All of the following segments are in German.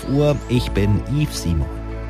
11 Uhr. Ich bin Yves Simon.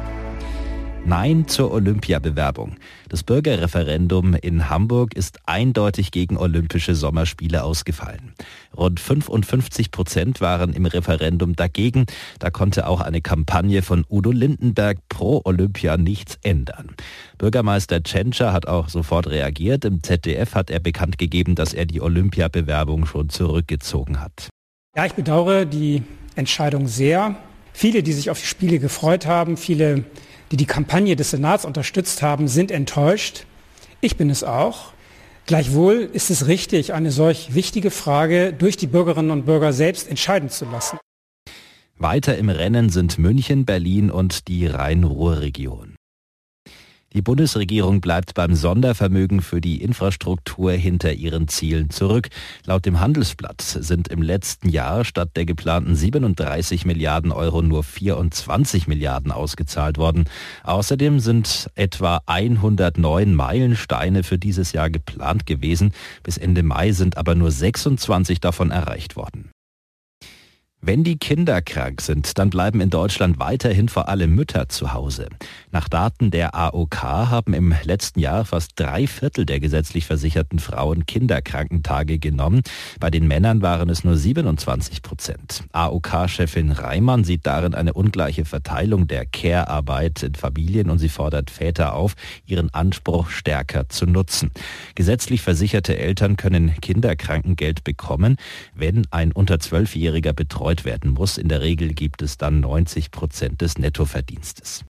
Nein zur Olympiabewerbung. Das Bürgerreferendum in Hamburg ist eindeutig gegen Olympische Sommerspiele ausgefallen. Rund 55% waren im Referendum dagegen. Da konnte auch eine Kampagne von Udo Lindenberg pro Olympia nichts ändern. Bürgermeister Tschentscher hat auch sofort reagiert. Im ZDF hat er bekannt gegeben, dass er die Olympiabewerbung schon zurückgezogen hat. Ja, ich bedauere die Entscheidung sehr. Viele, die sich auf die Spiele gefreut haben, viele, die die Kampagne des Senats unterstützt haben, sind enttäuscht. Ich bin es auch. Gleichwohl ist es richtig, eine solch wichtige Frage durch die Bürgerinnen und Bürger selbst entscheiden zu lassen. Weiter im Rennen sind München, Berlin und die Rhein-Ruhr-Region. Die Bundesregierung bleibt beim Sondervermögen für die Infrastruktur hinter ihren Zielen zurück. Laut dem Handelsblatt sind im letzten Jahr statt der geplanten 37 Milliarden Euro nur 24 Milliarden ausgezahlt worden. Außerdem sind etwa 109 Meilensteine für dieses Jahr geplant gewesen. Bis Ende Mai sind aber nur 26 davon erreicht worden. Wenn die Kinder krank sind, dann bleiben in Deutschland weiterhin vor allem Mütter zu Hause. Nach Daten der AOK haben im letzten Jahr fast 3/4 der gesetzlich versicherten Frauen Kinderkrankentage genommen. Bei den Männern waren es nur 27%. AOK-Chefin Reimann sieht darin eine ungleiche Verteilung der Care-Arbeit in Familien und sie fordert Väter auf, ihren Anspruch stärker zu nutzen. Gesetzlich versicherte Eltern können Kinderkrankengeld bekommen, wenn ein unter 12-Jähriger betreut werden muss. In der Regel gibt es dann 90% des Nettoverdienstes.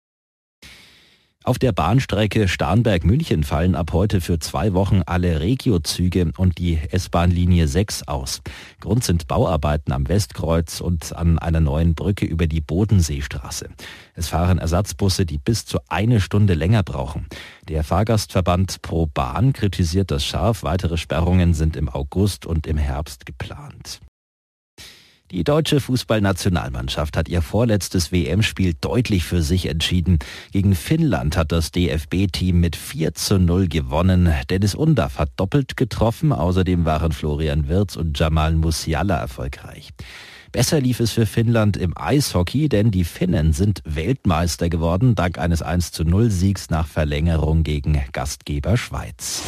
Auf der Bahnstrecke Starnberg-München fallen ab heute für 2 Wochen alle Regio-Züge und die S-Bahn-Linie 6 aus. Grund sind Bauarbeiten am Westkreuz und an einer neuen Brücke über die Bodenseestraße. Es fahren Ersatzbusse, die bis zu 1 Stunde länger brauchen. Der Fahrgastverband Pro Bahn kritisiert das scharf. Weitere Sperrungen sind im August und im Herbst geplant. Die deutsche Fußballnationalmannschaft hat ihr vorletztes WM-Spiel deutlich für sich entschieden. Gegen Finnland hat das DFB-Team mit 4:0 gewonnen. Dennis Undaff hat doppelt getroffen. Außerdem waren Florian Wirtz und Jamal Musiala erfolgreich. Besser lief es für Finnland im Eishockey, denn die Finnen sind Weltmeister geworden, dank eines 1:0-Siegs nach Verlängerung gegen Gastgeber Schweiz.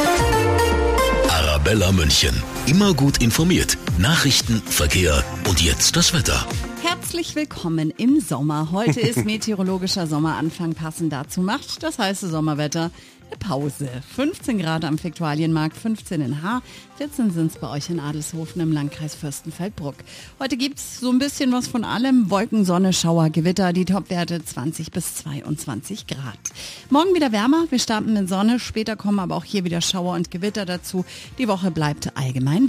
Arabella München. Immer gut informiert. Nachrichten, Verkehr und jetzt das Wetter. Herzlich willkommen im Sommer. Heute ist meteorologischer Sommeranfang. Passend dazu macht das heiße Sommerwetter eine Pause. 15 Grad am Viktualienmarkt, 15 in Haar, 14 sind es bei euch in Adelshofen im Landkreis Fürstenfeldbruck. Heute gibt's so ein bisschen was von allem. Wolken, Sonne, Schauer, Gewitter, die Topwerte 20 bis 22 Grad. Morgen wieder wärmer, wir starten mit Sonne, später kommen aber auch hier wieder Schauer und Gewitter dazu. Die Woche bleibt allgemein